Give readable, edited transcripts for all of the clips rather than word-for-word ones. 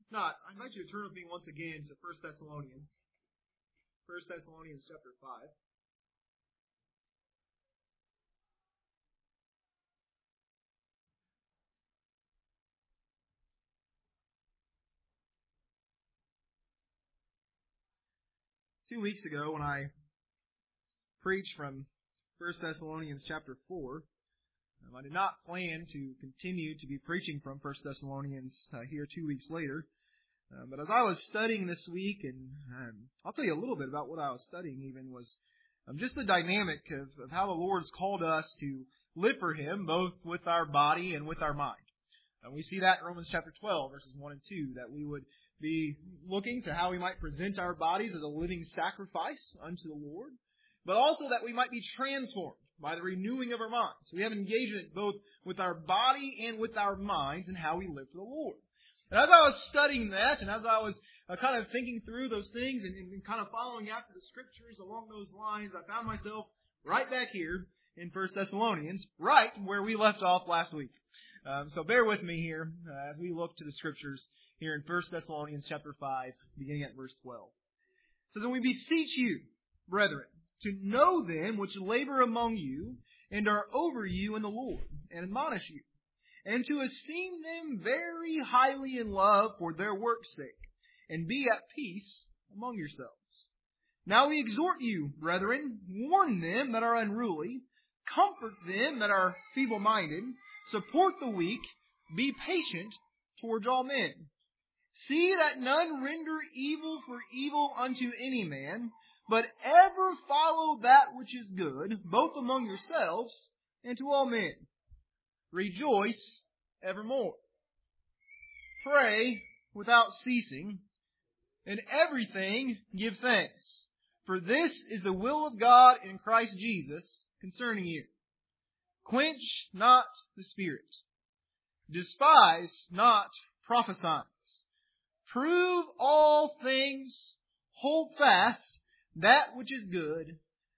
Not, I invite you to turn with me once again to 1 Thessalonians. 1 Thessalonians chapter 5. Two weeks ago when I preached from 1 Thessalonians chapter 4, I did not plan to continue to be preaching from 1 Thessalonians here 2 weeks later. But as I was studying this week, and I'll tell you a little bit about what I was studying even, was just the dynamic of how the Lord's called us to live for Him, both with our body and with our mind. We see that in Romans chapter 12, verses 1 and 2, that we would be looking to how we might present our bodies as a living sacrifice unto the Lord, but also that we might be transformed by the renewing of our minds. We have engagement both with our body and with our minds in how we live for the Lord. And as I was studying that, and as I was kind of thinking through those things and kind of following after the Scriptures along those lines, I found myself right back here in 1 Thessalonians, right where we left off last week. So bear with me here as we look to the Scriptures here in 1 Thessalonians chapter 5, beginning at verse 12. It says, "And we beseech you, brethren, to know them which labor among you and are over you in the Lord, and admonish you, and to esteem them very highly in love for their work's sake, and be at peace among yourselves. Now we exhort you, brethren, warn them that are unruly, comfort them that are feeble-minded, support the weak, be patient towards all men. See that none render evil for evil unto any man, but ever follow that which is good, both among yourselves and to all men. Rejoice evermore. Pray without ceasing. In everything give thanks. For this is the will of God in Christ Jesus concerning you. Quench not the Spirit. Despise not prophesying. Prove all things. Hold fast that which is good.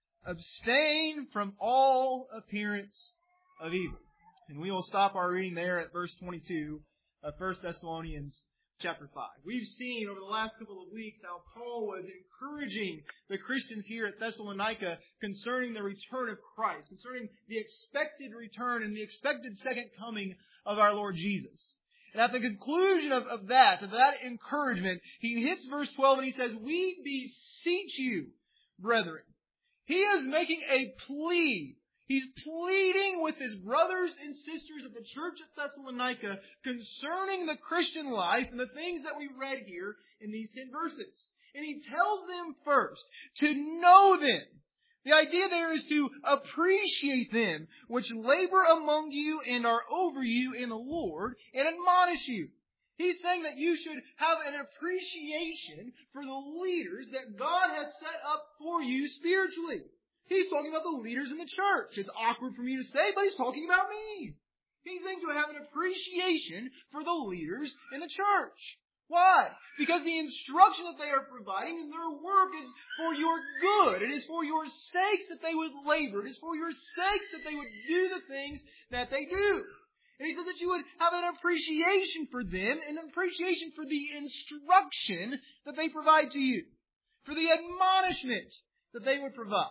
Abstain from all appearance of evil." And we will stop our reading there at verse 22 of 1 Thessalonians chapter 5. We've seen over the last couple of weeks how Paul was encouraging the Christians here at Thessalonica concerning the return of Christ, concerning the expected return and the expected second coming of our Lord Jesus. And at the conclusion of that encouragement, he hits verse 12 and he says, "We beseech you, brethren." He is making a plea. He's pleading with his brothers and sisters of the church at Thessalonica concerning the Christian life and the things that we read here in these 10 verses. And he tells them first to know them. The idea there is to appreciate them, which labor among you and are over you in the Lord, and admonish you. He's saying that you should have an appreciation for the leaders that God has set up for you spiritually. He's talking about the leaders in the church. It's awkward for me to say, but he's talking about me. He's saying to have an appreciation for the leaders in the church. Why? Because the instruction that they are providing in their work is for your good. It is for your sakes that they would labor. It is for your sakes that they would do the things that they do. And he says that you would have an appreciation for them, an appreciation for the instruction that they provide to you, for the admonishment that they would provide.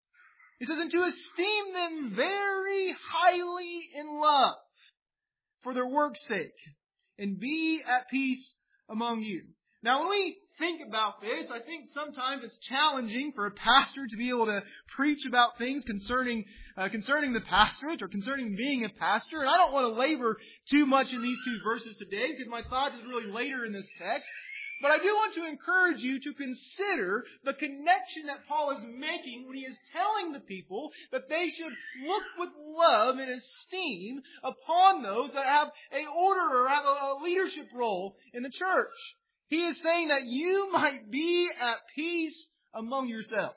He says, and to esteem them very highly in love for their work's sake, and be at peace among you. Now, when we think about this, I think sometimes it's challenging for a pastor to be able to preach about things concerning the pastorate or concerning being a pastor. And I don't want to labor too much in these 2 verses today because my thought is really later in this text. But I do want to encourage you to consider the connection that Paul is making when he is telling the people that they should look with love and esteem upon those that have an order or have a leadership role in the church. He is saying that you might be at peace among yourselves.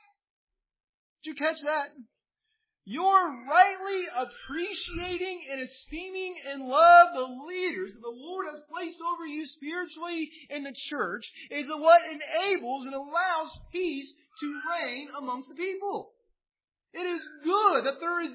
Did you catch that? You're rightly appreciating and esteeming and love the leaders that the Lord has placed over you spiritually in the church is what enables and allows peace to reign amongst the people. It is good that there is this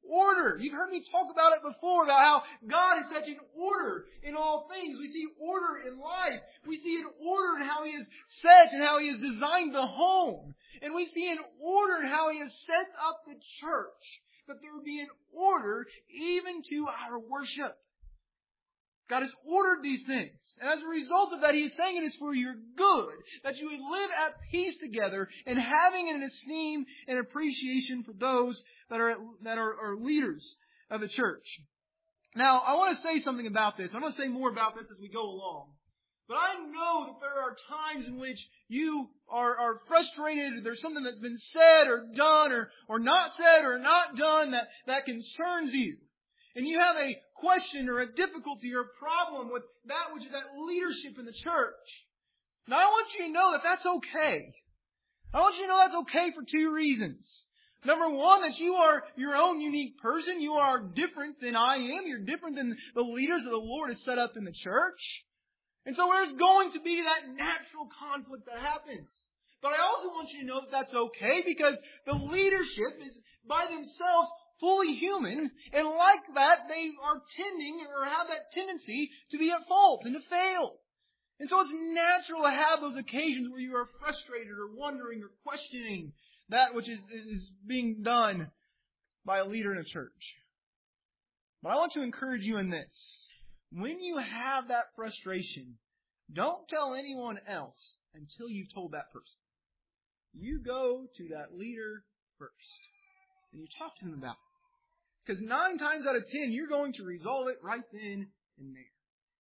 order. You've heard me talk about it before, about how God is such an order in all things. We see order in life. We see an order in how He has set and how He has designed the home. And we see an order in how He has set up the church. That there would be an order even to our worship. God has ordered these things. And as a result of that, He is saying it is for your good. That you would live at peace together and having an esteem and appreciation for those that are leaders of the church. Now, I want to say something about this. I'm going to say more about this as we go along. But I know that there are times in which you are frustrated. There's something that's been said or done or not said or not done that concerns you. And you have a question or a difficulty or a problem with that which is that leadership in the church. Now I want you to know that that's okay. I want you to know that's okay for two reasons. Number one, that you are your own unique person. You are different than I am. You're different than the leaders that the Lord has set up in the church. And so there's going to be that natural conflict that happens. But I also want you to know that that's okay because the leadership is by themselves fully human, and like that, they are tending or have that tendency to be at fault and to fail. And so it's natural to have those occasions where you are frustrated or wondering or questioning that which is being done by a leader in a church. But I want to encourage you in this. When you have that frustration, don't tell anyone else until you've told that person. You go to that leader first, and you talk to them about it. Because 9 times out of 10, you're going to resolve it right then and there.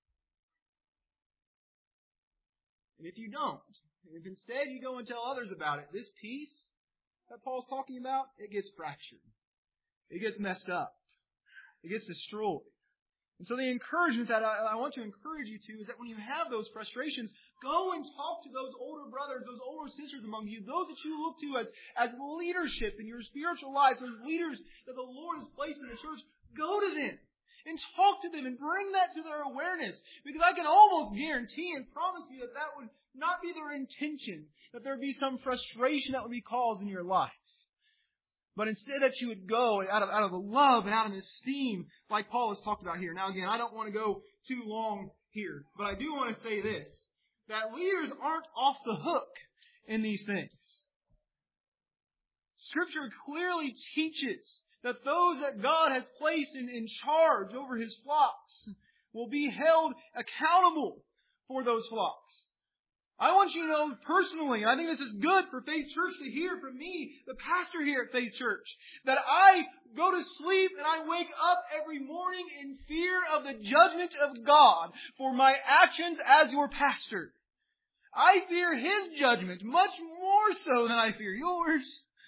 And if you don't, and if instead you go and tell others about it, this peace that Paul's talking about, it gets fractured. It gets messed up. It gets destroyed. And so the encouragement that I want to encourage you to is that when you have those frustrations, go and talk to those older brothers, those older sisters among you, those that you look to as leadership in your spiritual lives, those leaders that the Lord has placed in the church. Go to them and talk to them and bring that to their awareness. Because I can almost guarantee and promise you that would not be their intention, that there would be some frustration that would be caused in your life. But instead that you would go out of the love and out of esteem like Paul has talked about here. Now again, I don't want to go too long here. But I do want to say this. That leaders aren't off the hook in these things. Scripture clearly teaches that those that God has placed in charge over His flocks will be held accountable for those flocks. I want you to know personally, and I think this is good for Faith Church to hear from me, the pastor here at Faith Church, that I go to sleep and I wake up every morning in fear of the judgment of God for my actions as your pastor. I fear His judgment much more so than I fear yours.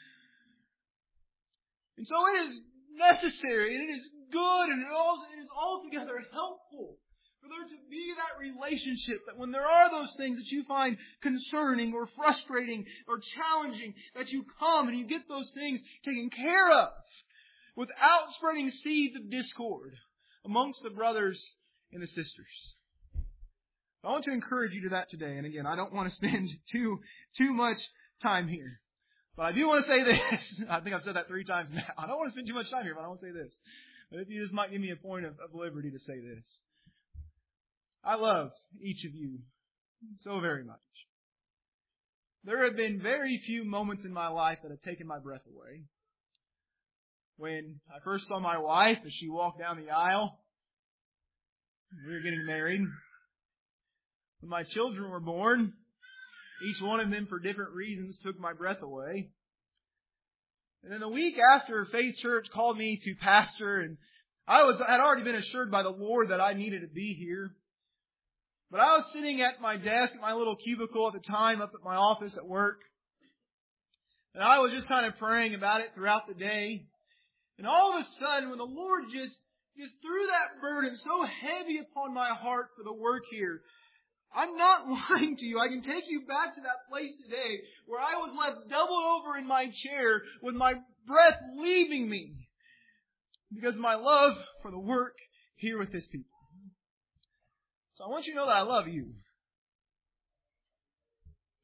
And so it is necessary and it is good and it is altogether helpful for there to be that relationship that when there are those things that you find concerning or frustrating or challenging, that you come and you get those things taken care of without spreading seeds of discord amongst the brothers and the sisters. So I want to encourage you to that today. And again, I don't want to spend too much time here. But I do want to say this. I think I've said that 3 times now. I don't want to spend too much time here, but I want to say this. But if you just might give me a point of liberty to say this. I love each of you so very much. There have been very few moments in my life that have taken my breath away. When I first saw my wife as she walked down the aisle, we were getting married. When my children were born, each one of them for different reasons took my breath away. And then the week after Faith Church called me to pastor, and I had already been assured by the Lord that I needed to be here. But I was sitting at my desk, at my little cubicle at the time, up at my office at work. And I was just kind of praying about it throughout the day. And all of a sudden, when the Lord just threw that burden so heavy upon my heart for the work here, I'm not lying to you. I can take you back to that place today where I was left doubled over in my chair with my breath leaving me because of my love for the work here with His people. So I want you to know that I love you.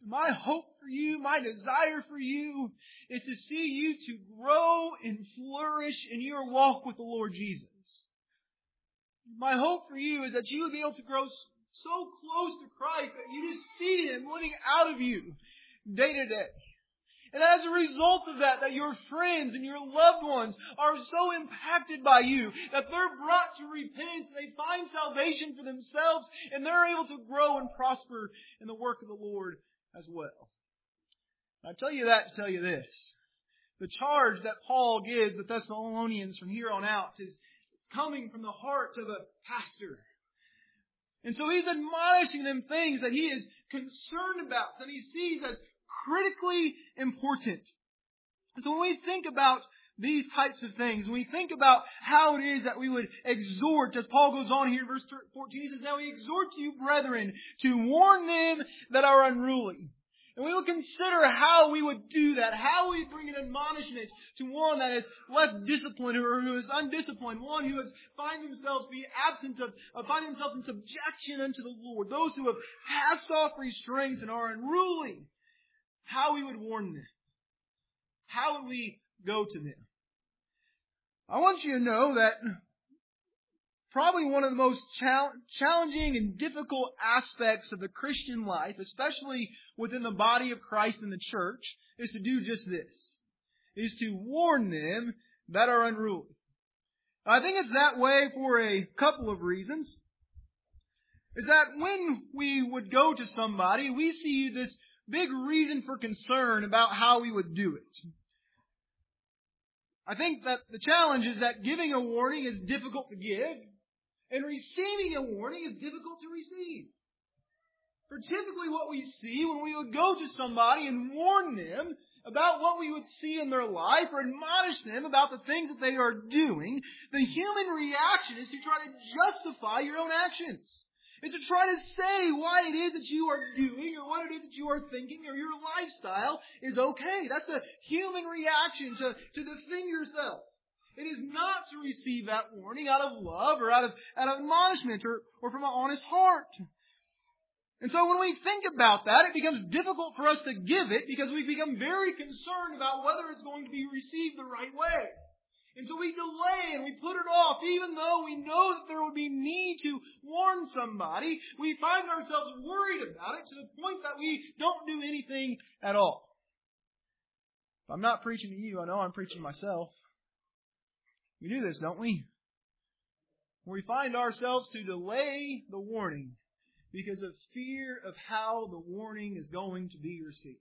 My hope for you, my desire for you, is to see you to grow and flourish in your walk with the Lord Jesus. My hope for you is that you would be able to grow so close to Christ that you just see Him living out of you day to day. And as a result of that, that your friends and your loved ones are so impacted by you that they're brought to repentance and they find salvation for themselves and they're able to grow and prosper in the work of the Lord as well. I tell you that to tell you this. The charge that Paul gives the Thessalonians from here on out is coming from the heart of a pastor. And so he's admonishing them things that he is concerned about, that he sees as critically important. So when we think about these types of things, when we think about how it is that we would exhort, as Paul goes on here in verse 14, he says, "Now we exhort you, brethren, to warn them that are unruly." And we will consider how we would do that, how we bring an admonishment to one that is less disciplined or who is undisciplined, one who has find themselves in subjection unto the Lord, those who have cast off restraints and are unruly. How we would warn them. How would we go to them? I want you to know that probably one of the most challenging and difficult aspects of the Christian life, especially within the body of Christ in the church, is to do just this. Is to warn them that are unruly. I think it's that way for a couple of reasons. Is that when we would go to somebody, we see this big reason for concern about how we would do it. I think that the challenge is that giving a warning is difficult to give, and receiving a warning is difficult to receive. For typically what we see when we would go to somebody and warn them about what we would see in their life or admonish them about the things that they are doing, the human reaction is to try to justify your own actions. Is to try to say why it is that you are doing or what it is that you are thinking or your lifestyle is okay. That's a human reaction to defend yourself. It is not to receive that warning out of love or out of admonishment or from an honest heart. And so when we think about that, it becomes difficult for us to give it because we become very concerned about whether it's going to be received the right way. And so we delay and we put it off, even though we know that there would be need to warn somebody. We find ourselves worried about it to the point that we don't do anything at all. If I'm not preaching to you, I know I'm preaching to myself. We do this, don't we? We find ourselves to delay the warning because of fear of how the warning is going to be received.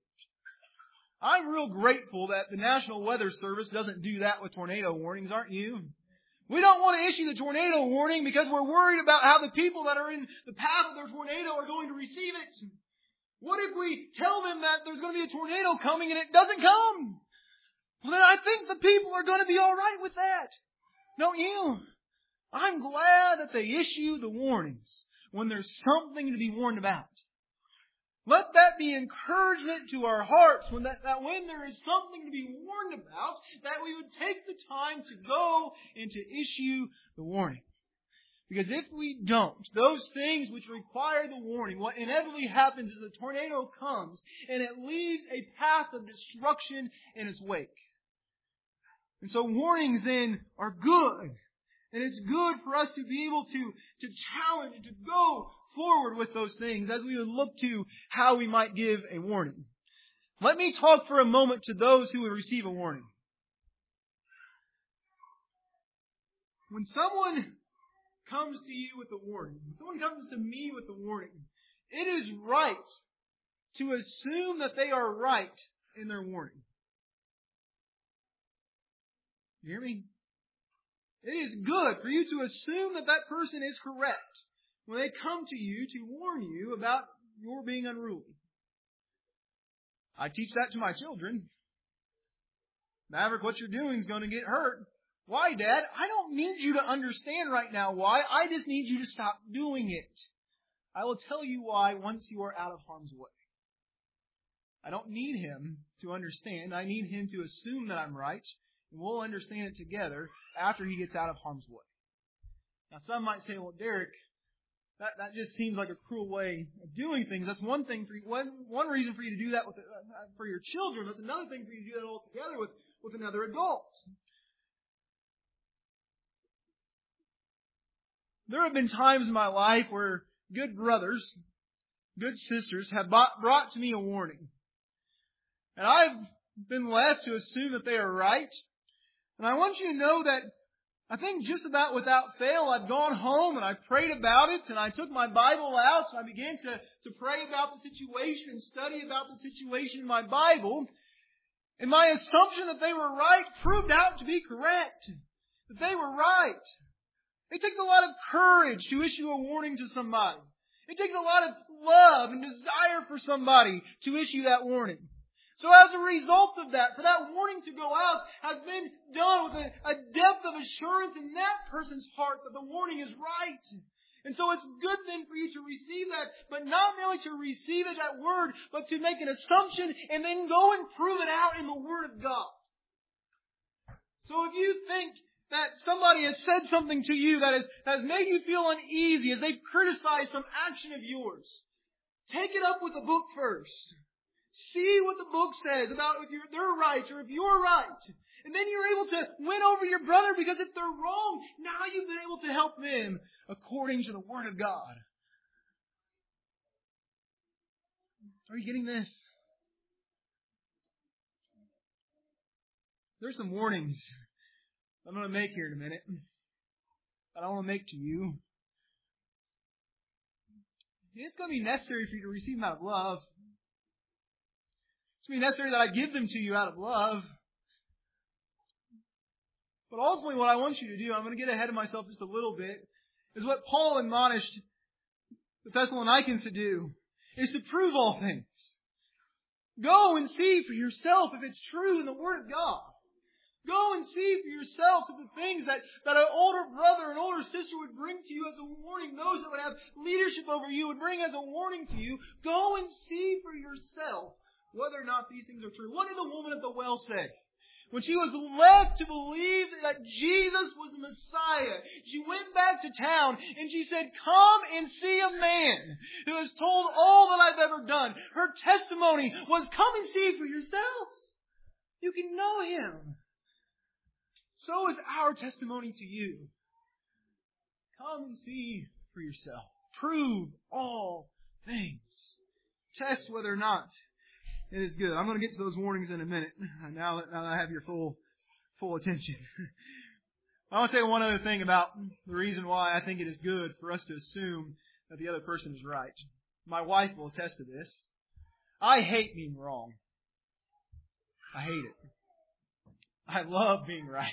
I'm real grateful that the National Weather Service doesn't do that with tornado warnings, aren't you? We don't want to issue the tornado warning because we're worried about how the people that are in the path of their tornado are going to receive it. What if we tell them that there's going to be a tornado coming and it doesn't come? Well, then I think the people are going to be all right with that. Don't you? I'm glad that they issue the warnings when there's something to be warned about. Let that be encouragement to our hearts when that when there is something to be warned about, that we would take the time to go and to issue the warning. Because if we don't, those things which require the warning, what inevitably happens is the tornado comes and it leaves a path of destruction in its wake. And so warnings then are good. And it's good for us to be able to challenge and to go forward with those things as we would look to how we might give a warning. Let me talk for a moment to those who would receive a warning. When someone comes to you with a warning, when someone comes to me with a warning, it is right to assume that they are right in their warning. You hear me? It is good for you to assume that that person is correct when they come to you to warn you about your being unruly. I teach that to my children. Maverick, what you're doing is going to get hurt. Why, Dad? I don't need you to understand right now why. I just need you to stop doing it. I will tell you why once you are out of harm's way. I don't need him to understand. I need him to assume that I'm right. And we'll understand it together after he gets out of harm's way. Now, some might say, well, Derek, that just seems like a cruel way of doing things. That's one thing for you, one reason for you to do that for your children. That's another thing for you to do that altogether with another adult. There have been times in my life where good brothers, good sisters have brought to me a warning. And I've been left to assume that they are right. And I want you to know that I think just about without fail, I've gone home and I prayed about it, and I took my Bible out and I began to pray about the situation and study about the situation in my Bible. And my assumption that they were right proved out to be correct. That they were right. It takes a lot of courage to issue a warning to somebody. It takes a lot of love and desire for somebody to issue that warning. So as a result of that, for that warning to go out has been done with a depth of assurance in that person's heart that the warning is right. And so it's good then for you to receive that, but not merely to receive it, that word, but to make an assumption and then go and prove it out in the Word of God. So if you think that somebody has said something to you that has made you feel uneasy, as they've criticized some action of yours, take it up with the book first. See what the book says about if they're right or if you're right. And then you're able to win over your brother, because if they're wrong, now you've been able to help them according to the Word of God. Are you getting this? There's some warnings I'm going to make here in a minute that I want to make to you. It's going to be necessary for you to receive them out of love. It's going to be necessary that I give them to you out of love. But ultimately what I want you to do, I'm going to get ahead of myself just a little bit, is what Paul admonished the Thessalonians to do, is to prove all things. Go and see for yourself if it's true in the Word of God. Go and see for yourselves if the things that an older brother, an older sister would bring to you as a warning, those that would have leadership over you would bring as a warning to you. Go and see for yourself whether or not these things are true. What did the woman at the well say? When she was left to believe that Jesus was the Messiah, she went back to town and she said, "Come and see a man who has told all that I've ever done." Her testimony was, "Come and see for yourselves. You can know Him." So is our testimony to you. Come and see for yourself. Prove all things. Test whether or not it is good. I'm going to get to those warnings in a minute, now that I have your full attention. I want to say one other thing about the reason why I think it is good for us to assume that the other person is right. My wife will attest to this. I hate being wrong. I hate it. I love being right.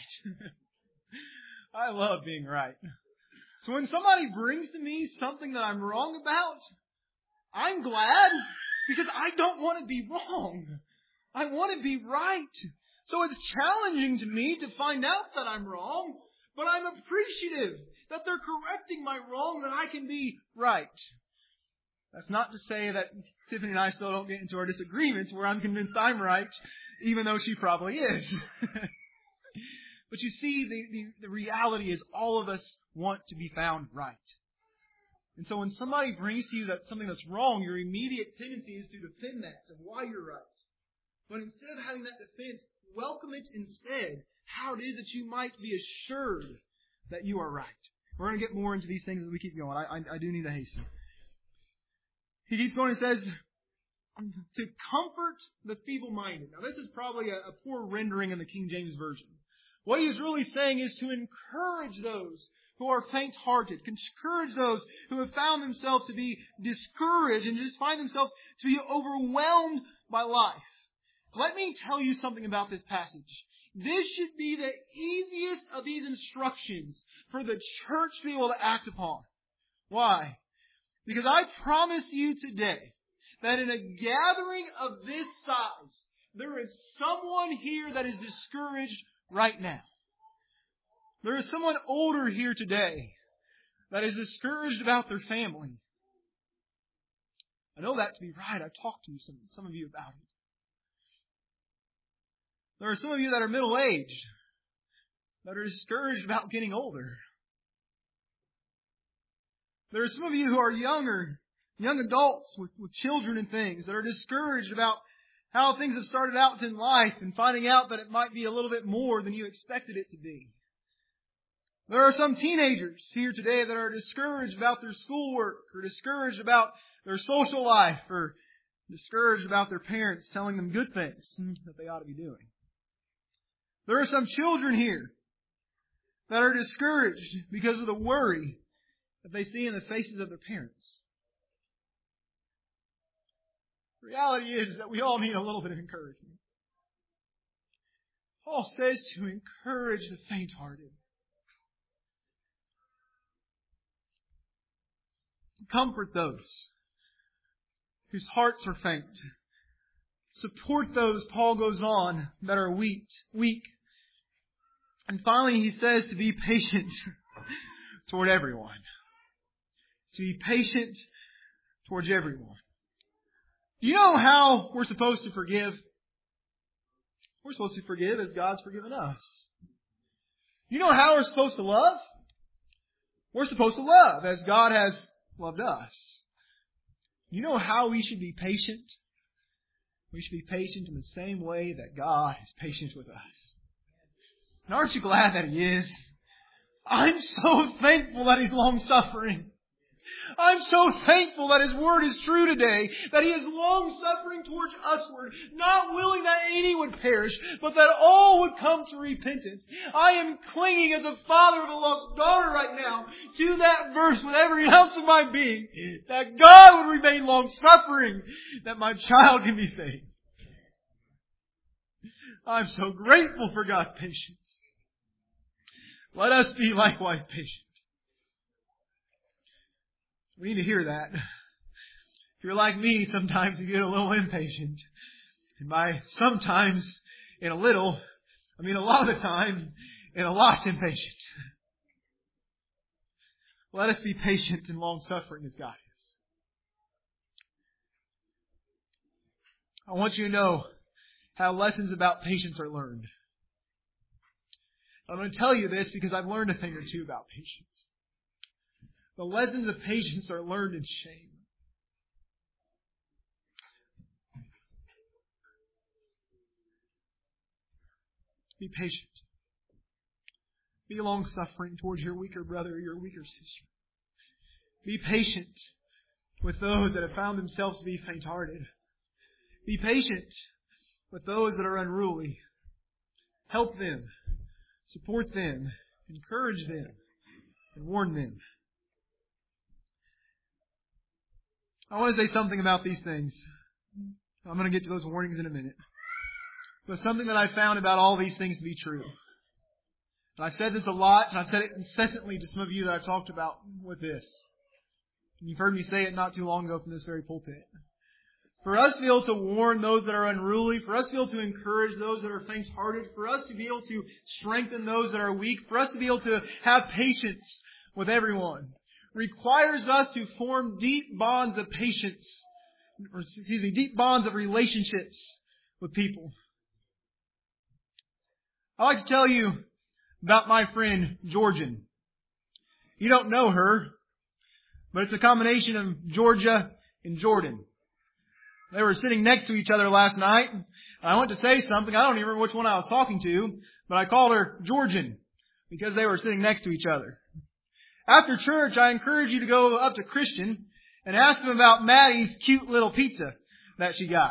I love being right. So when somebody brings to me something that I'm wrong about, I'm glad, because I don't want to be wrong. I want to be right. So it's challenging to me to find out that I'm wrong, but I'm appreciative that they're correcting my wrong, that I can be right. That's not to say that Tiffany and I still don't get into our disagreements where I'm convinced I'm right, even though she probably is. But you see, the reality is all of us want to be found right. And so when somebody brings to you something that's wrong, your immediate tendency is to defend that, of why you're right. But instead of having that defense, welcome it instead, how it is that you might be assured that you are right. We're going to get more into these things as we keep going. I do need to hasten. He keeps going and says, to comfort the feeble-minded. Now this is probably a poor rendering in the King James Version. What he is really saying is to encourage those who are faint-hearted, encourage those who have found themselves to be discouraged and just find themselves to be overwhelmed by life. Let me tell you something about this passage. This should be the easiest of these instructions for the church to be able to act upon. Why? Because I promise you today that in a gathering of this size, there is someone here that is discouraged right now. There is someone older here today that is discouraged about their family. I know that to be right. I've talked to some of you about it. There are some of you that are middle-aged that are discouraged about getting older. There are some of you who are younger, young adults with children and things that are discouraged about how things have started out in life and finding out that it might be a little bit more than you expected it to be. There are some teenagers here today that are discouraged about their schoolwork or discouraged about their social life or discouraged about their parents telling them good things that they ought to be doing. There are some children here that are discouraged because of the worry that they see in the faces of their parents. The reality is that we all need a little bit of encouragement. Paul says to encourage the faint-hearted. Comfort those whose hearts are faint. Support those, Paul goes on, that are weak. And finally he says to be patient toward everyone. To be patient towards everyone. Do you know how we're supposed to forgive? We're supposed to forgive as God's forgiven us. You know how we're supposed to love? We're supposed to love as God has loved us. You know how we should be patient? We should be patient in the same way that God is patient with us. And aren't you glad that He is? I'm so thankful that He's long-suffering. I'm so thankful that His Word is true today, that He is long-suffering towards usward, not willing that any would perish, but that all would come to repentance. I am clinging as a father of a lost daughter right now to that verse with every ounce of my being, that God would remain long-suffering, that my child can be saved. I'm so grateful for God's patience. Let us be likewise patient. We need to hear that. If you're like me, sometimes you get a little impatient. And by sometimes, in a little, I mean a lot of the time, in a lot impatient. Let us be patient and long-suffering as God is. I want you to know how lessons about patience are learned. I'm going to tell you this because I've learned a thing or two about patience. The lessons of patience are learned in shame. Be patient. Be long-suffering towards your weaker brother or your weaker sister. Be patient with those that have found themselves to be faint-hearted. Be patient with those that are unruly. Help them. Support them. Encourage them. And warn them. I want to say something about these things. I'm going to get to those warnings in a minute. But something that I've found about all these things to be true. And I've said this a lot, and I've said it incessantly to some of you that I've talked about with this. And you've heard me say it not too long ago from this very pulpit. For us to be able to warn those that are unruly, for us to be able to encourage those that are faint-hearted, for us to be able to strengthen those that are weak, for us to be able to have patience with everyone, requires us to form deep bonds of patience, deep bonds of relationships with people. I'd like to tell you about my friend Georgian. You don't know her, but it's a combination of Georgia and Jordan. They were sitting next to each other last night. And I went to say something. I don't even remember which one I was talking to, but I called her Georgian because they were sitting next to each other. After church, I encourage you to go up to Christian and ask him about Maddie's cute little pizza that she got.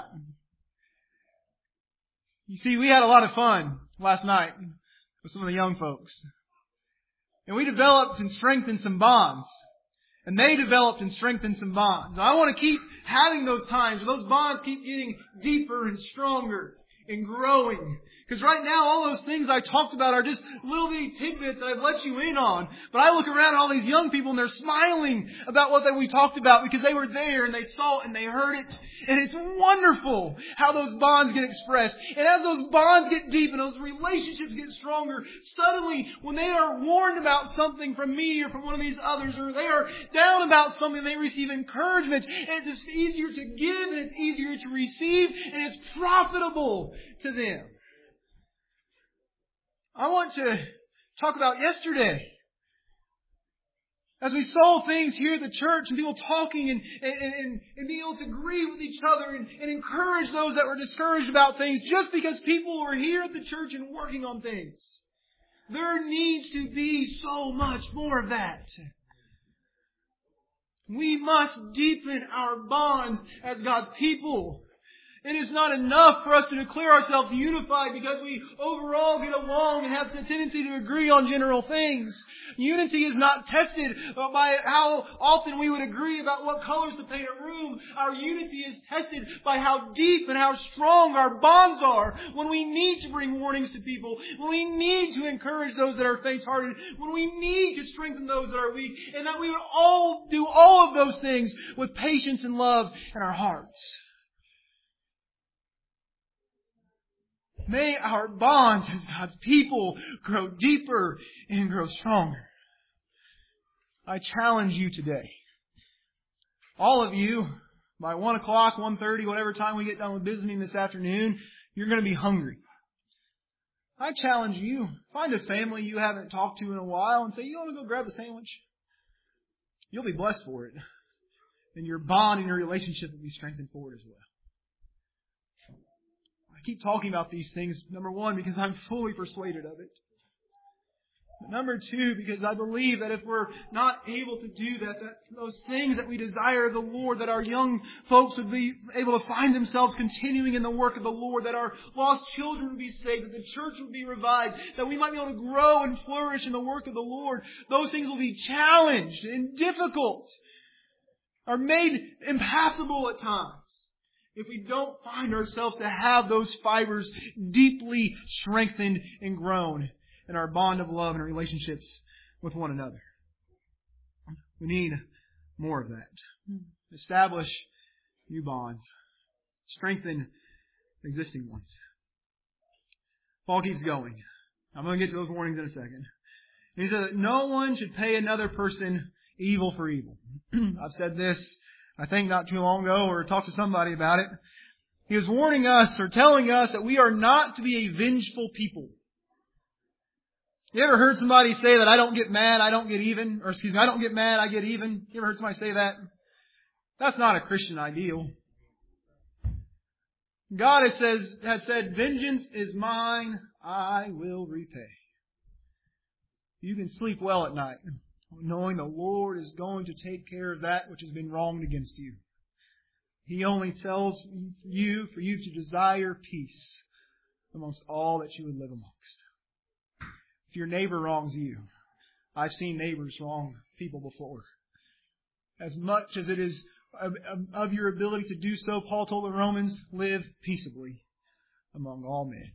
You see, we had a lot of fun last night with some of the young folks. And we developed and strengthened some bonds. And they developed and strengthened some bonds. And I want to keep having those times where those bonds keep getting deeper and stronger and growing. Because right now, all those things I talked about are just little bitty tidbits that I've let you in on. But I look around at all these young people and they're smiling about what we talked about because they were there and they saw it and they heard it. And it's wonderful how those bonds get expressed. And as those bonds get deep and those relationships get stronger, suddenly when they are warned about something from me or from one of these others, or they are down about something, they receive encouragement. And it's just easier to give and it's easier to receive and it's profitable to them. I want to talk about yesterday. As we saw things here at the church and people talking and being able to agree with each other and encourage those that were discouraged about things just because people were here at the church and working on things. There needs to be so much more of that. We must deepen our bonds as God's people. It is not enough for us to declare ourselves unified because we overall get along and have a tendency to agree on general things. Unity is not tested by how often we would agree about what colors to paint a room. Our unity is tested by how deep and how strong our bonds are when we need to bring warnings to people, when we need to encourage those that are faint-hearted, when we need to strengthen those that are weak, and that we would all do all of those things with patience and love in our hearts. May our bonds as God's people grow deeper and grow stronger. I challenge you today. All of you, by 1 o'clock, 1:30, whatever time we get done with visiting this afternoon, you're going to be hungry. I challenge you, find a family you haven't talked to in a while and say, you want to go grab a sandwich? You'll be blessed for it. And your bond and your relationship will be strengthened for it as well. I keep talking about these things, number one, because I'm fully persuaded of it. But number two, because I believe that if we're not able to do that those things that we desire of the Lord, that our young folks would be able to find themselves continuing in the work of the Lord, that our lost children would be saved, that the church would be revived, that we might be able to grow and flourish in the work of the Lord, those things will be challenged and difficult, are made impassable at times, if we don't find ourselves to have those fibers deeply strengthened and grown in our bond of love and our relationships with one another. We need more of that. Establish new bonds. Strengthen existing ones. Paul keeps going. I'm going to get to those warnings in a second. And he says that no one should pay another person evil for evil. I've said this, I think not too long ago, or talked to somebody about it. He was warning us or telling us that we are not to be a vengeful people. You ever heard somebody say that I don't get mad, I don't get even? Or I don't get mad, I get even? You ever heard somebody say that? That's not a Christian ideal. God has said, vengeance is mine, I will repay. You can sleep well at night, knowing the Lord is going to take care of that which has been wronged against you. He only tells you for you to desire peace amongst all that you would live amongst. If your neighbor wrongs you, I've seen neighbors wrong people before. As much as it is of your ability to do so, Paul told the Romans, live peaceably among all men.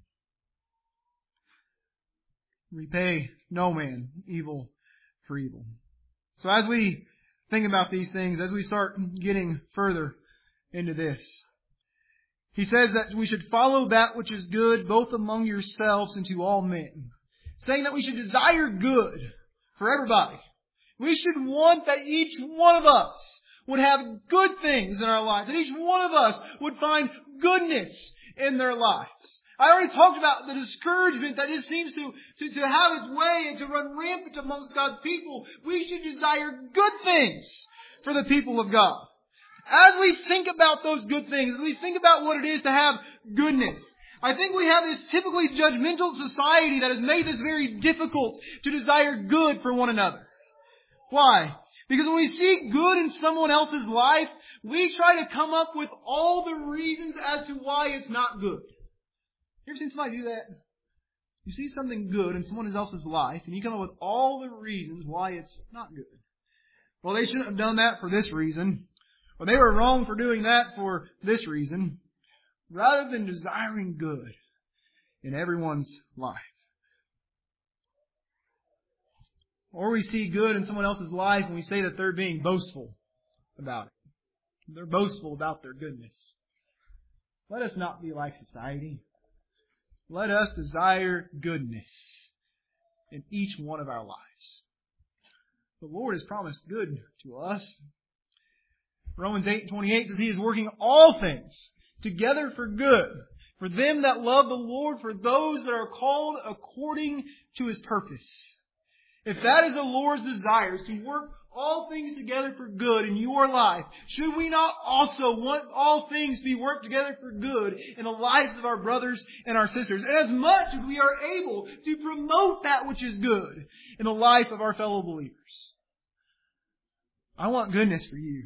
Repay no man evil for evil. So as we think about these things, as we start getting further into this, he says that we should follow that which is good both among yourselves and to all men. Saying that we should desire good for everybody. We should want that each one of us would have good things in our lives. That each one of us would find goodness in their lives. I already talked about the discouragement that just seems to have its way and to run rampant amongst God's people. We should desire good things for the people of God. As we think about those good things, as we think about what it is to have goodness, I think we have this typically judgmental society that has made this very difficult to desire good for one another. Why? Because when we see good in someone else's life, we try to come up with all the reasons as to why it's not good. You ever seen somebody do that? You see something good in someone else's life, and you come up with all the reasons why it's not good. Well, they shouldn't have done that for this reason. Or they were wrong for doing that for this reason. Rather than desiring good in everyone's life. Or we see good in someone else's life and we say that they're being boastful about it. They're boastful about their goodness. Let us not be like society. Let us desire goodness in each one of our lives. The Lord has promised good to us. Romans 8:28 says He is working all things together for good, for them that love the Lord, for those that are called according to His purpose. If that is the Lord's desire, is to work all things together for good in your life, should we not also want all things to be worked together for good in the lives of our brothers and our sisters? And as much as we are able to promote that which is good in the life of our fellow believers. I want goodness for you.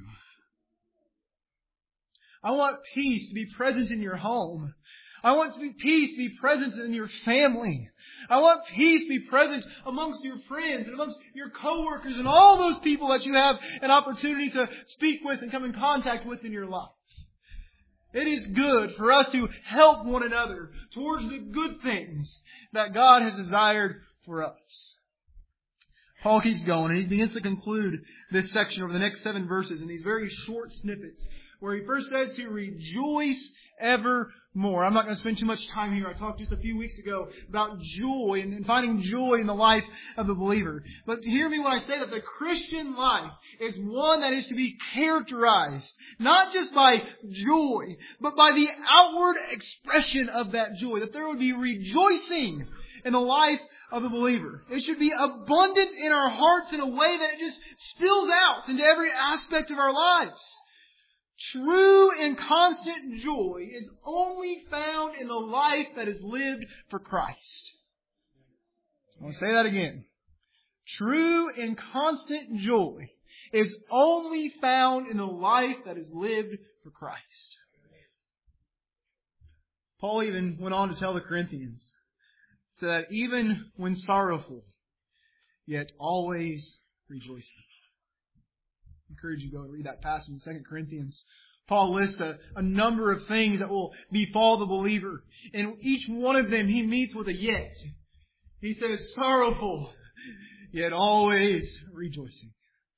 I want peace to be present in your home. I want peace to be present in your family. I want peace to be present amongst your friends and amongst your coworkers and all those people that you have an opportunity to speak with and come in contact with in your life. It is good for us to help one another towards the good things that God has desired for us. Paul keeps going and he begins to conclude this section over the next 7 verses in these very short snippets where he first says to rejoice evermore. I'm not going to spend too much time here. I talked just a few weeks ago about joy and finding joy in the life of the believer. But hear me when I say that the Christian life is one that is to be characterized not just by joy, but by the outward expression of that joy. That there would be rejoicing in the life of the believer. It should be abundant in our hearts in a way that it just spills out into every aspect of our lives. True and constant joy is only found in the life that is lived for Christ. I want to say that again. True and constant joy is only found in the life that is lived for Christ. Paul even went on to tell the Corinthians so that even when sorrowful, yet always rejoicing. I encourage you to go and read that passage in 2 Corinthians. Paul lists a number of things that will befall the believer. And each one of them he meets with a yet. He says, sorrowful, yet always rejoicing.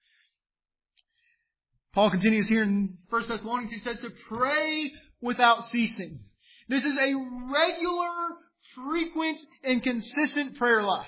Paul continues here in 1 Thessalonians. He says to pray without ceasing. This is a regular, frequent, and consistent prayer life.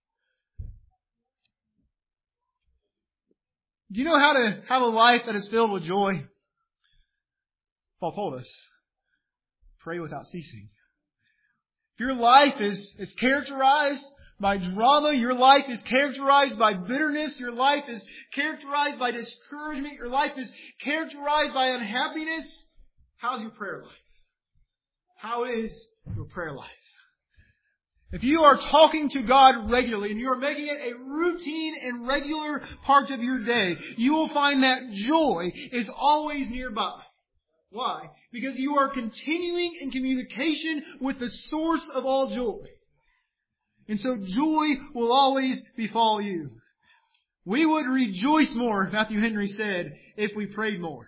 Do you know how to have a life that is filled with joy? Paul told us, pray without ceasing. If your life is characterized by drama, your life is characterized by bitterness, your life is characterized by discouragement, your life is characterized by unhappiness, how's your prayer life? How is your prayer life? If you are talking to God regularly and you are making it a routine and regular part of your day, you will find that joy is always nearby. Why? Because you are continuing in communication with the source of all joy. And so joy will always befall you. We would rejoice more, Matthew Henry said, if we prayed more.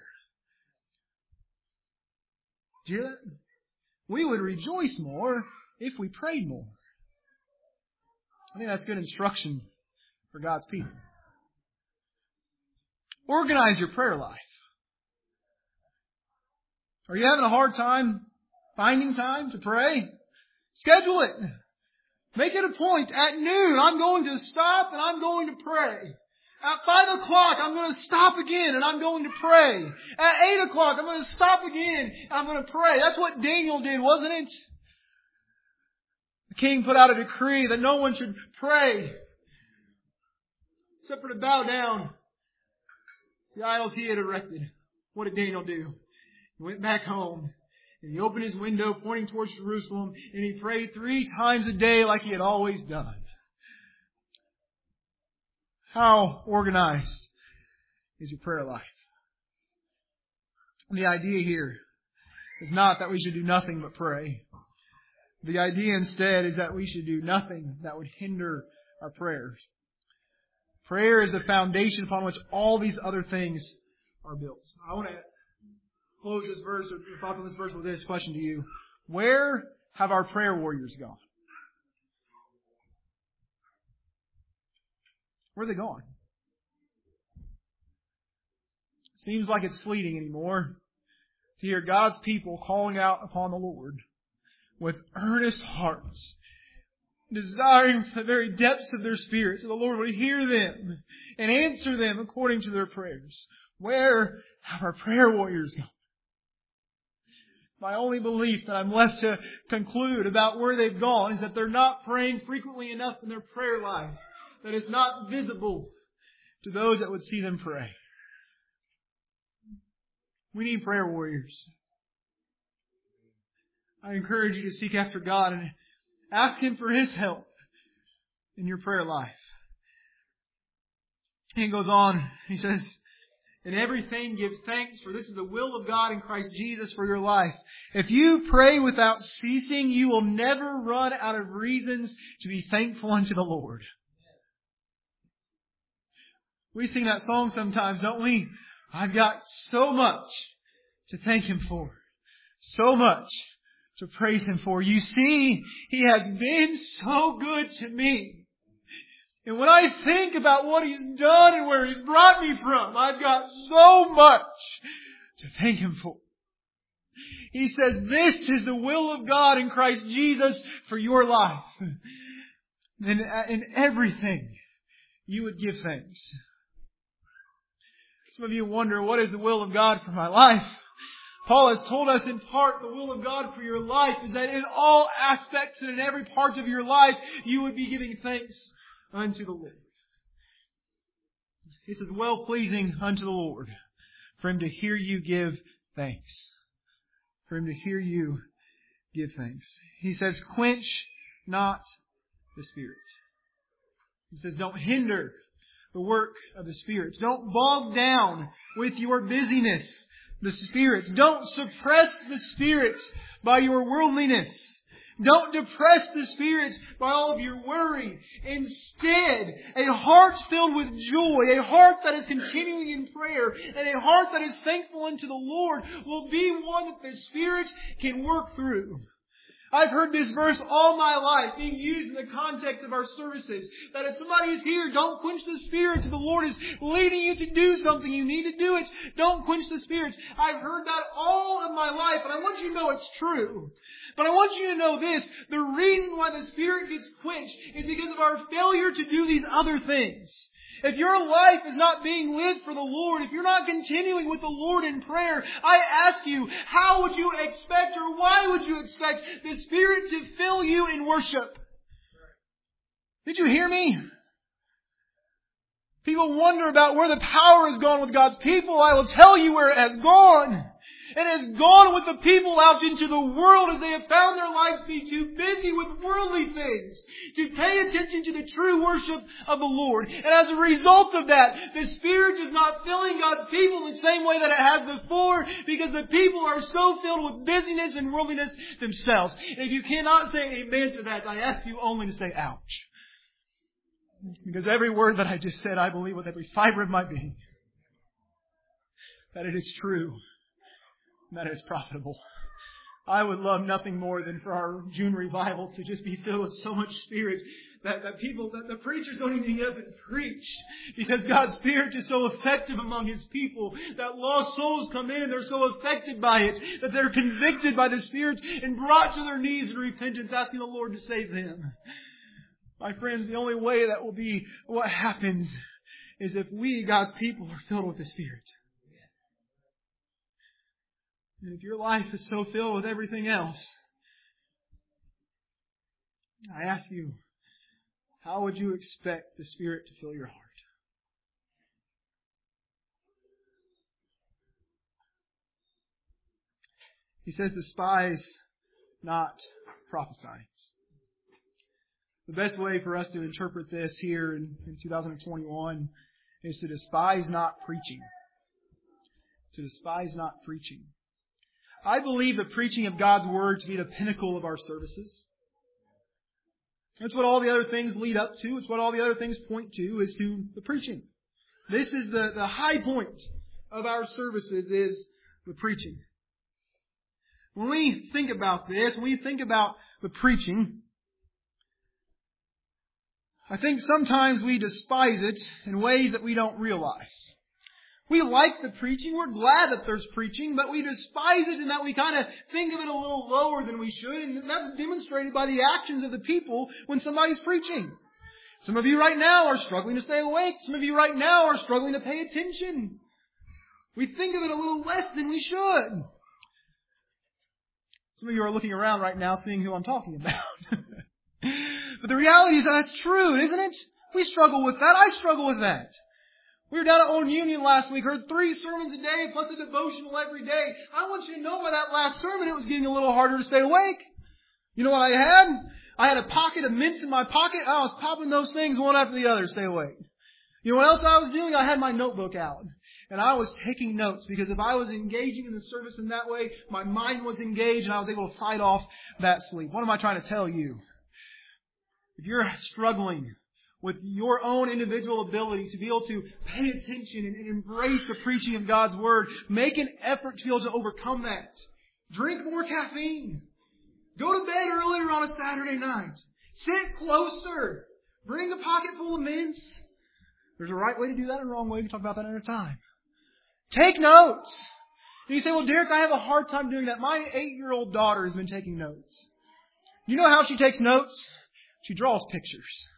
Do you hear that? We would rejoice more if we prayed more. I think that's good instruction for God's people. Organize your prayer life. Are you having a hard time finding time to pray? Schedule it. Make it a point. At noon, I'm going to stop and I'm going to pray. At 5 o'clock, I'm going to stop again and I'm going to pray. At 8 o'clock, I'm going to stop again and I'm going to pray. That's what Daniel did, wasn't it? The king put out a decree that no one should pray except for to bow down to the idols he had erected. What did Daniel do? He went back home and he opened his window pointing towards Jerusalem and he prayed 3 times a day like he had always done. How organized is your prayer life? And the idea here is not that we should do nothing but pray. The idea instead is that we should do nothing that would hinder our prayers. Prayer is the foundation upon which all these other things are built. I want to close this verse, or thought on this verse with this question to you. Where have our prayer warriors gone? Where are they gone? Seems like it's fleeting anymore to hear God's people calling out upon the Lord with earnest hearts, desiring from the very depths of their spirits that the Lord would hear them and answer them according to their prayers. Where have our prayer warriors gone? My only belief that I'm left to conclude about where they've gone is that they're not praying frequently enough in their prayer life, that it's not visible to those that would see them pray. We need prayer warriors. I encourage you to seek after God and ask Him for His help in your prayer life. He goes on, he says, "In everything give thanks, for this is the will of God in Christ Jesus for your life." If you pray without ceasing, you will never run out of reasons to be thankful unto the Lord. We sing that song sometimes, don't we? I've got so much to thank Him for. So much to praise Him for. You see, He has been so good to me. And when I think about what He's done and where He's brought me from, I've got so much to thank Him for. He says, this is the will of God in Christ Jesus for your life. Then in everything, you would give thanks. Some of you wonder, what is the will of God for my life? Paul has told us in part the will of God for your life is that in all aspects and in every part of your life, you would be giving thanks unto the Lord. This is well-pleasing unto the Lord for Him to hear you give thanks. For Him to hear you give thanks. He says, quench not the Spirit. He says, don't hinder the work of the Spirit. Don't bog down with your busyness the Spirit. Don't suppress the Spirit by your worldliness. Don't depress the Spirit by all of your worry. Instead, a heart filled with joy, a heart that is continuing in prayer, and a heart that is thankful unto the Lord will be one that the Spirit can work through. I've heard this verse all my life being used in the context of our services. That if somebody is here, don't quench the Spirit. If the Lord is leading you to do something, you need to do it. Don't quench the Spirit. I've heard that all of my life, and I want you to know it's true. But I want you to know this. The reason why the Spirit gets quenched is because of our failure to do these other things. If your life is not being lived for the Lord, if you're not continuing with the Lord in prayer, I ask you, how would you expect or why would you expect the Spirit to fill you in worship? Did you hear me? People wonder about where the power has gone with God's people. I will tell you where it has gone. It has gone with the people out into the world as they have found their lives to be too busy with worldly things to pay attention to the true worship of the Lord. And as a result of that, the Spirit is not filling God's people the same way that it has before because the people are so filled with busyness and worldliness themselves. And if you cannot say amen to that, I ask you only to say ouch. Because every word that I just said, I believe with every fiber of my being that it is true. That it's profitable. I would love nothing more than for our June revival to just be filled with so much Spirit that the preachers don't even get up and preach because God's Spirit is so effective among His people that lost souls come in and they're so affected by it that they're convicted by the Spirit and brought to their knees in repentance asking the Lord to save them. My friends, the only way that will be what happens is if we, God's people, are filled with the Spirit. And if your life is so filled with everything else, I ask you, how would you expect the Spirit to fill your heart? He says, despise not prophesying. The best way for us to interpret this here in 2021 is to despise not preaching. To despise not preaching. I believe the preaching of God's Word to be the pinnacle of our services. That's what all the other things lead up to. It's what all the other things point to, is to the preaching. This is the high point of our services, is the preaching. When we think about this, when we think about the preaching, I think sometimes we despise it in ways that we don't realize. We like the preaching. We're glad that there's preaching, but we despise it in that we kind of think of it a little lower than we should. And that's demonstrated by the actions of the people when somebody's preaching. Some of you right now are struggling to stay awake. Some of you right now are struggling to pay attention. We think of it a little less than we should. Some of you are looking around right now seeing who I'm talking about. But the reality is that's true, isn't it? We struggle with that. I struggle with that. We were down at Old Union last week, heard 3 sermons a day plus a devotional every day. I want you to know by that last sermon it was getting a little harder to stay awake. You know what I had? I had a pocket of mints in my pocket. I was popping those things one after the other to stay awake. You know what else I was doing? I had my notebook out. And I was taking notes because if I was engaging in the service in that way, my mind was engaged and I was able to fight off that sleep. What am I trying to tell you? If you're struggling with your own individual ability to be able to pay attention and embrace the preaching of God's Word, make an effort to be able to overcome that. Drink more caffeine. Go to bed earlier on a Saturday night. Sit closer. Bring a pocket full of mints. There's a right way to do that and a wrong way. We can talk about that another time. Take notes. And you say, well, Derek, I have a hard time doing that. My 8-year-old daughter has been taking notes. You know how she takes notes? She draws pictures.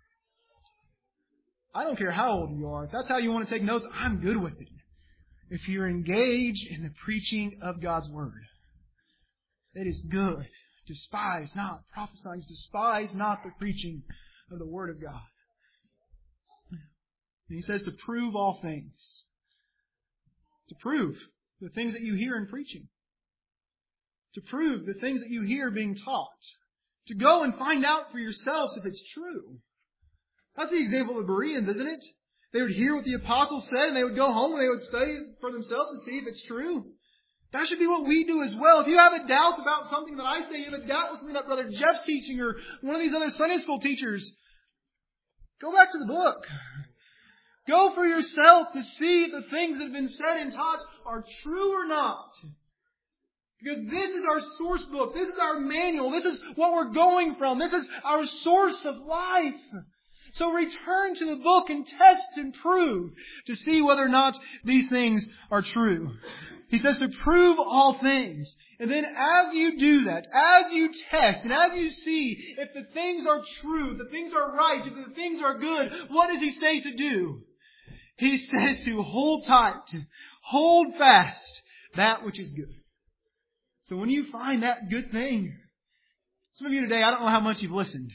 I don't care how old you are. If that's how you want to take notes, I'm good with it. If you're engaged in the preaching of God's Word, it is good. Despise not prophesying. Despise not the preaching of the Word of God. And he says to prove all things. To prove the things that you hear in preaching. To prove the things that you hear being taught. To go and find out for yourselves if it's true. That's the example of the Bereans, isn't it? They would hear what the apostles said and they would go home and they would study for themselves to see if it's true. That should be what we do as well. If you have a doubt about something that I say, you have a doubt with something that Brother Jeff's teaching or one of these other Sunday school teachers, go back to the book. Go for yourself to see if the things that have been said and taught are true or not. Because this is our source book. This is our manual. This is what we're going from. This is our source of life. So return to the book and test and prove to see whether or not these things are true. He says to prove all things. And then as you do that, as you test and as you see if the things are true, if the things are right, if the things are good, what does he say to do? He says to hold tight, hold fast that which is good. So when you find that good thing, some of you today, I don't know how much you've listened.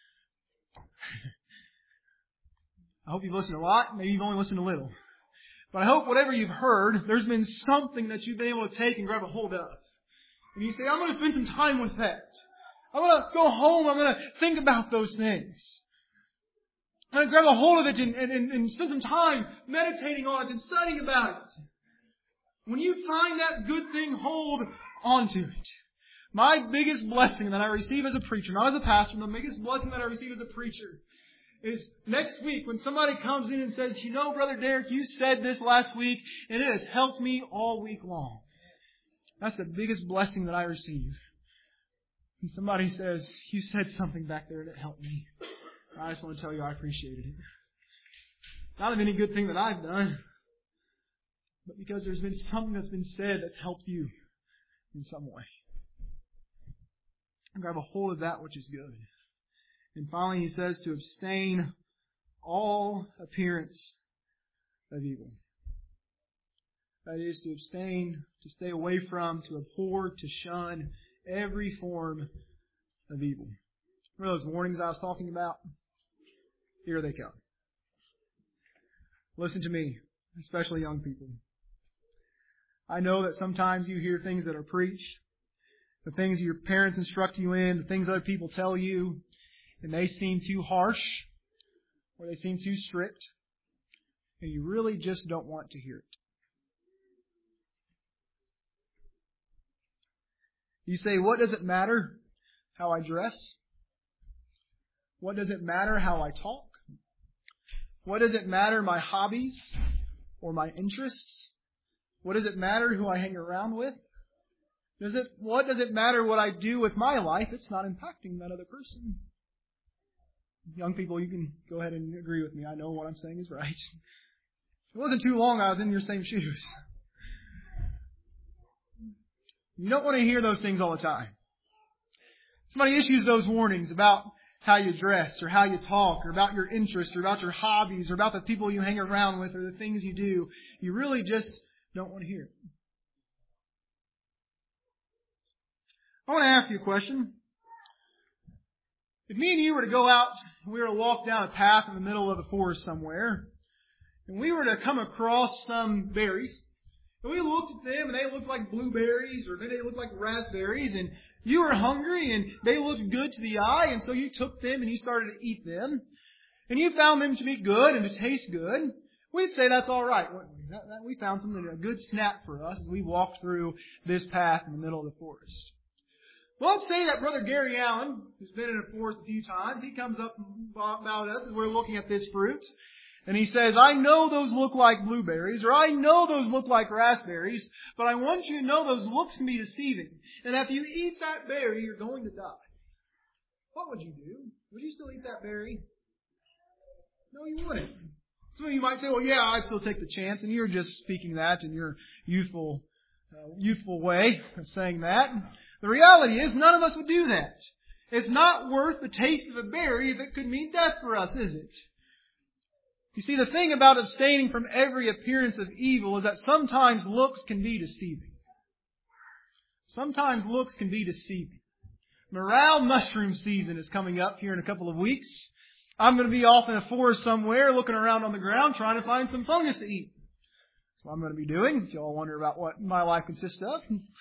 I hope you've listened a lot. Maybe you've only listened a little. But I hope whatever you've heard, there's been something that you've been able to take and grab a hold of. And you say, I'm going to spend some time with that. I'm going to go home. I'm going to think about those things. I'm going to grab a hold of it and spend some time meditating on it and studying about it. When you find that good thing, hold onto it. My biggest blessing that I receive as a preacher, not as a pastor, the biggest blessing that I receive as a preacher is next week when somebody comes in and says, you know, Brother Derek, you said this last week and it has helped me all week long. That's the biggest blessing that I receive. And somebody says, you said something back there that helped me. I just want to tell you I appreciated it. Not of any good thing that I've done, but because there's been something that's been said that's helped you in some way. And grab a hold of that which is good. And finally he says to abstain all appearance of evil. That is to abstain, to stay away from, to abhor, to shun every form of evil. Remember those warnings I was talking about? Here they come. Listen to me, especially young people. I know that sometimes you hear things that are preached, the things your parents instruct you in, the things other people tell you, and they seem too harsh, or they seem too strict, and you really just don't want to hear it. You say, what does it matter how I dress? What does it matter how I talk? What does it matter my hobbies or my interests? What does it matter who I hang around with? What does it matter what I do with my life? It's not impacting that other person. Young people, you can go ahead and agree with me. I know what I'm saying is right. It wasn't too long I was in your same shoes. You don't want to hear those things all the time. Somebody issues those warnings about how you dress or how you talk or about your interests or about your hobbies or about the people you hang around with or the things you do. You really just don't want to hear it. I want to ask you a question. If me and you were to go out and we were to walk down a path in the middle of the forest somewhere, and we were to come across some berries, and we looked at them and they looked like blueberries or maybe they looked like raspberries, and you were hungry and they looked good to the eye, and so you took them and you started to eat them, and you found them to be good and to taste good, we'd say that's all right, wouldn't we? We found something, a good snack for us as we walked through this path in the middle of the forest. Well, let's say that Brother Gary Allen, who's been in a forest a few times, he comes up about us as we're looking at this fruit, and he says, I know those look like blueberries, or I know those look like raspberries, but I want you to know those looks can be deceiving. And if you eat that berry, you're going to die. What would you do? Would you still eat that berry? No, you wouldn't. Some of you might say, well, yeah, I'd still take the chance, and you're just speaking that in your youthful way of saying that. The reality is, none of us would do that. It's not worth the taste of a berry if it could mean death for us, is it? You see, the thing about abstaining from every appearance of evil is that sometimes looks can be deceiving. Sometimes looks can be deceiving. Morale mushroom season is coming up here in a couple of weeks. I'm going to be off in a forest somewhere looking around on the ground trying to find some fungus to eat. That's what I'm going to be doing, if you all wonder about what my life consists of.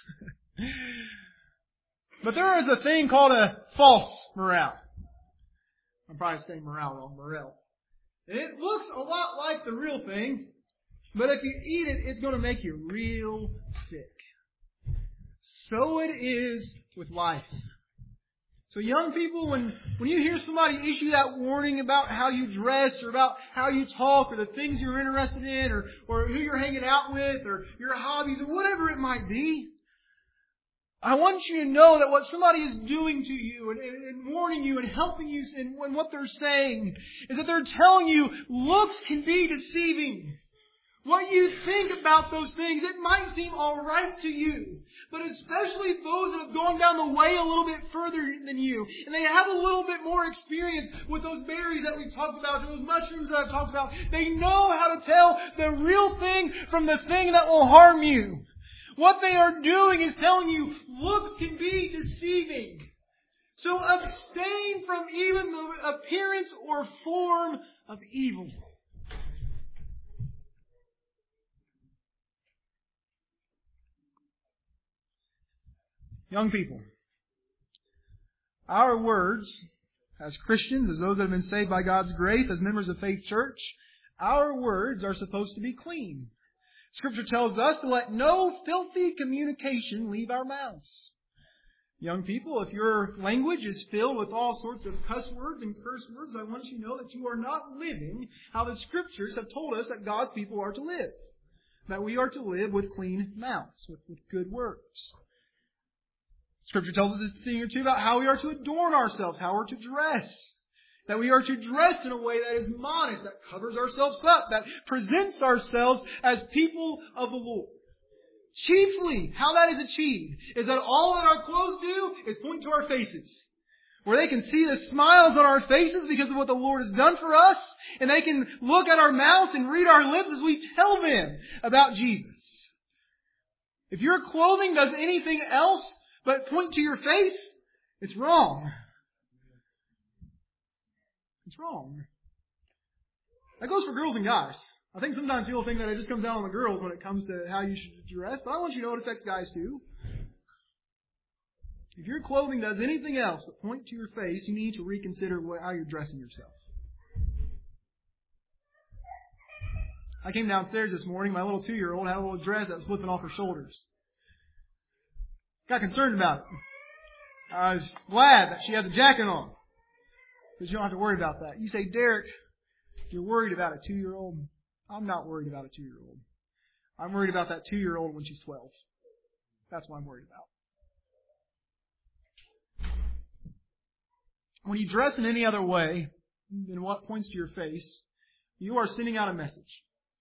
But there is a thing called a false morale. I'm probably saying morale wrong, morel. And it looks a lot like the real thing, but if you eat it, it's going to make you real sick. So it is with life. So young people, when you hear somebody issue that warning about how you dress or about how you talk or the things you're interested in or who you're hanging out with or your hobbies or whatever it might be, I want you to know that what somebody is doing to you and warning you and helping you in what they're saying is that they're telling you looks can be deceiving. What you think about those things, it might seem all right to you. But especially those that have gone down the way a little bit further than you, and they have a little bit more experience with those berries that we've talked about, those mushrooms that I've talked about, they know how to tell the real thing from the thing that will harm you. What they are doing is telling you looks can be deceiving. So abstain from even the appearance or form of evil. Young people, our words, as Christians, as those that have been saved by God's grace, as members of Faith Church, our words are supposed to be clean. Scripture tells us to let no filthy communication leave our mouths. Young people, if your language is filled with all sorts of cuss words and curse words, I want you to know that you are not living how the Scriptures have told us that God's people are to live. That we are to live with clean mouths, with good words. Scripture tells us a thing or two about how we are to adorn ourselves, how we're to dress. That we are to dress in a way that is modest, that covers ourselves up, that presents ourselves as people of the Lord. Chiefly, how that is achieved is that all that our clothes do is point to our faces. Where they can see the smiles on our faces because of what the Lord has done for us, and they can look at our mouths and read our lips as we tell them about Jesus. If your clothing does anything else but point to your face, it's wrong. It's wrong. That goes for girls and guys. I think sometimes people think that it just comes down on the girls when it comes to how you should dress, but I want you to know it affects guys too. If your clothing does anything else but point to your face, you need to reconsider how you're dressing yourself. I came downstairs this morning, my little 2-year-old had a little dress that was slipping off her shoulders. Got concerned about it. I was glad that she has a jacket on, because you don't have to worry about that. You say, Derek, you're worried about a 2-year-old. I'm not worried about a 2-year-old. I'm worried about that 2-year-old when she's 12. That's what I'm worried about. When you dress in any other way than what points to your face, you are sending out a message.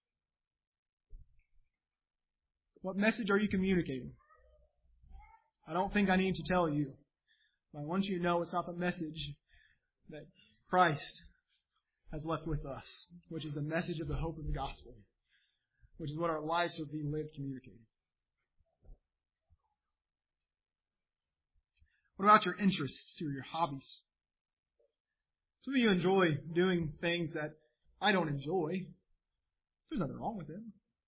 What message are you communicating? I don't think I need to tell you. But I want you to know it's not the message that Christ has left with us, which is the message of the hope of the gospel, which is what our lives are being lived communicating. What about your interests or your hobbies? Some of you enjoy doing things that I don't enjoy. There's nothing wrong with it.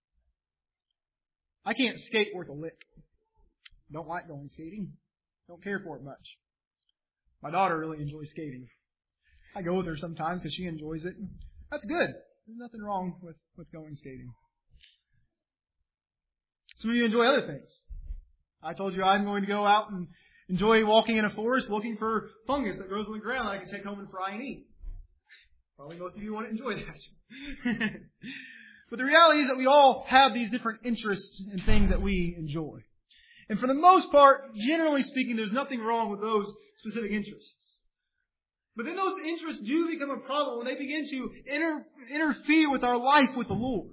I can't skate worth a lick. Don't like going skating. Don't care for it much. My daughter really enjoys skating. I go with her sometimes because she enjoys it. That's good. There's nothing wrong with going skating. Some of you enjoy other things. I told you I'm going to go out and enjoy walking in a forest looking for fungus that grows on the ground that I can take home and fry and eat. Probably most of you want to enjoy that. But the reality is that we all have these different interests and things that we enjoy. And for the most part, generally speaking, there's nothing wrong with those specific interests. But then those interests do become a problem when they begin to interfere with our life with the Lord.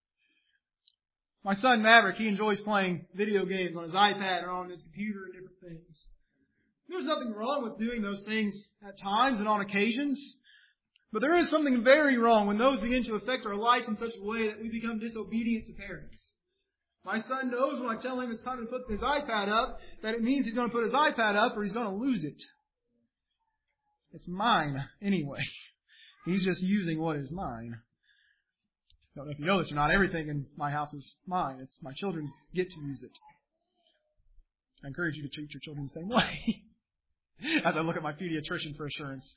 My son Maverick, he enjoys playing video games on his iPad or on his computer and different things. There's nothing wrong with doing those things at times and on occasions. But there is something very wrong when those begin to affect our life in such a way that we become disobedient to parents. My son knows when I tell him it's time to put his iPad up, that it means he's going to put his iPad up or he's going to lose it. It's mine anyway. He's just using what is mine. I don't know if you know this or not. Everything in my house is mine. It's my children's get to use it. I encourage you to treat your children the same way. As I look at my pediatrician for assurance.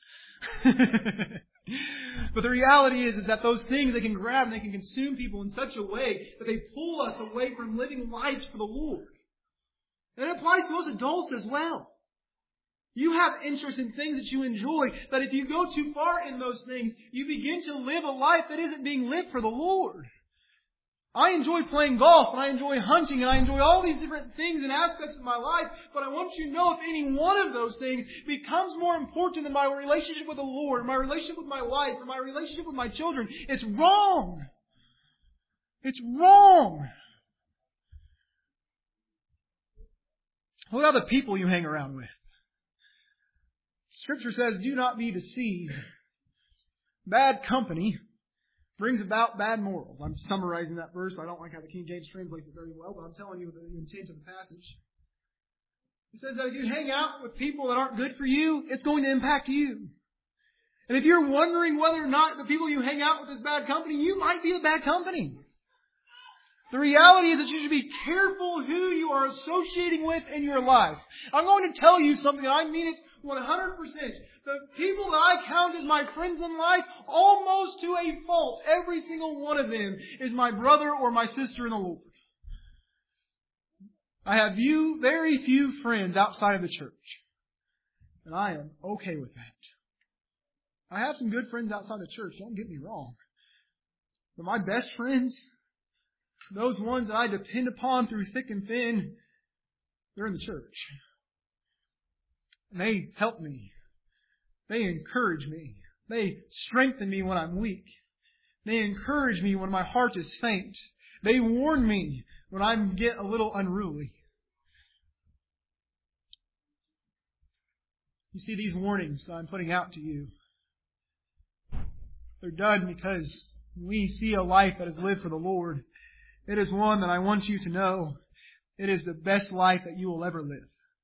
But the reality is that those things they can grab and they can consume people in such a way that they pull us away from living lives for the Lord. And it applies to most adults as well. You have interest in things that you enjoy, that if you go too far in those things, you begin to live a life that isn't being lived for the Lord. I enjoy playing golf, and I enjoy hunting, and I enjoy all these different things and aspects of my life, but I want you to know if any one of those things becomes more important than my relationship with the Lord, my relationship with my wife, or my relationship with my children, it's wrong. It's wrong. What are the people you hang around with? Scripture says, do not be deceived. Bad company brings about bad morals. I'm summarizing that verse. I don't like how the King James translates it very well, but I'm telling you the intent of the passage. It says that if you hang out with people that aren't good for you, it's going to impact you. And if you're wondering whether or not the people you hang out with is bad company, you might be the bad company. The reality is that you should be careful who you are associating with in your life. I'm going to tell you something, and I mean it 100%. The people that I count as my friends in life, almost to a fault, every single one of them is my brother or my sister in the Lord. I have very few friends outside of the church. And I am okay with that. I have some good friends outside the church, don't get me wrong. But my best friends, those ones that I depend upon through thick and thin, they're in the church. And they help me. They encourage me. They strengthen me when I'm weak. They encourage me when my heart is faint. They warn me when I get a little unruly. You see, these warnings that I'm putting out to you, they're done because we see a life that is lived for the Lord. It is one that I want you to know. It is the best life that you will ever live.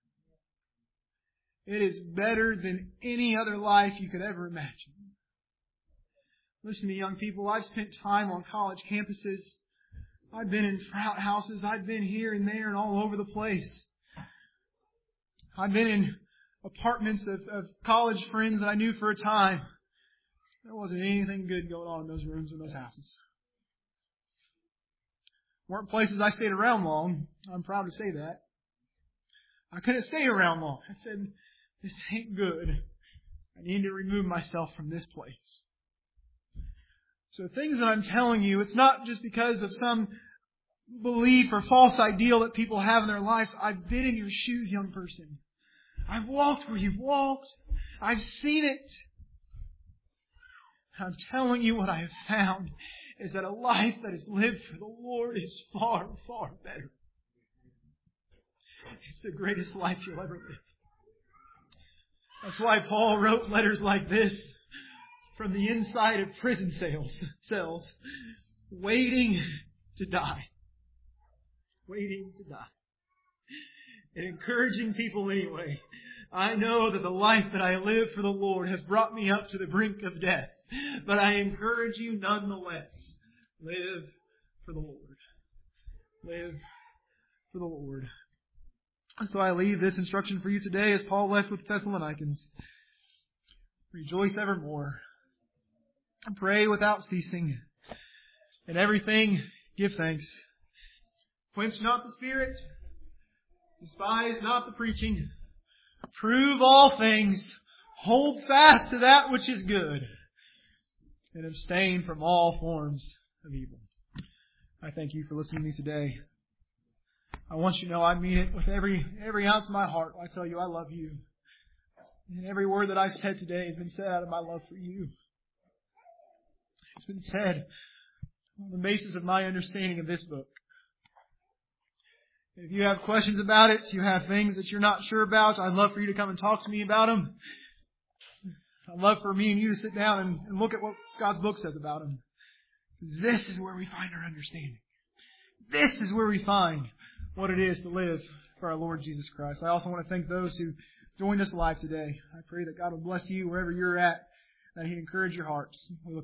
It is better than any other life you could ever imagine. Listen to me, young people. I've spent time on college campuses. I've been in frat houses. I've been here and there and all over the place. I've been in apartments of college friends that I knew for a time. There wasn't anything good going on in those rooms or those houses. Weren't places I stayed around long. I'm proud to say that. I couldn't stay around long. I said, this ain't good. I need to remove myself from this place. So the things that I'm telling you, it's not just because of some belief or false ideal that people have in their lives. I've been in your shoes, young person. I've walked where you've walked. I've seen it. I'm telling you what I have found is that a life that is lived for the Lord is far, far better. It's the greatest life you'll ever live. That's why Paul wrote letters like this from the inside of prison cells, waiting to die. Waiting to die. And encouraging people anyway. I know that the life that I live for the Lord has brought me up to the brink of death. But I encourage you nonetheless. Live for the Lord. Live for the Lord. And so I leave this instruction for you today as Paul left with the Thessalonians. Rejoice evermore. And pray without ceasing. In everything give thanks. Quench not the Spirit. Despise not the preaching. Prove all things. Hold fast to that which is good. And abstain from all forms of evil. I thank you for listening to me today. I want you to know I mean it with every ounce of my heart. I tell you I love you. And every word that I've said today has been said out of my love for you. It's been said on the basis of my understanding of this book. If you have questions about it, you have things that you're not sure about, I'd love for you to come and talk to me about them. I'd love for me and you to sit down and look at what God's book says about them. This is where we find our understanding. This is where we find what it is to live for our Lord Jesus Christ. I also want to thank those who joined us live today. I pray that God will bless you wherever you're at, that He'd encourage your hearts. We look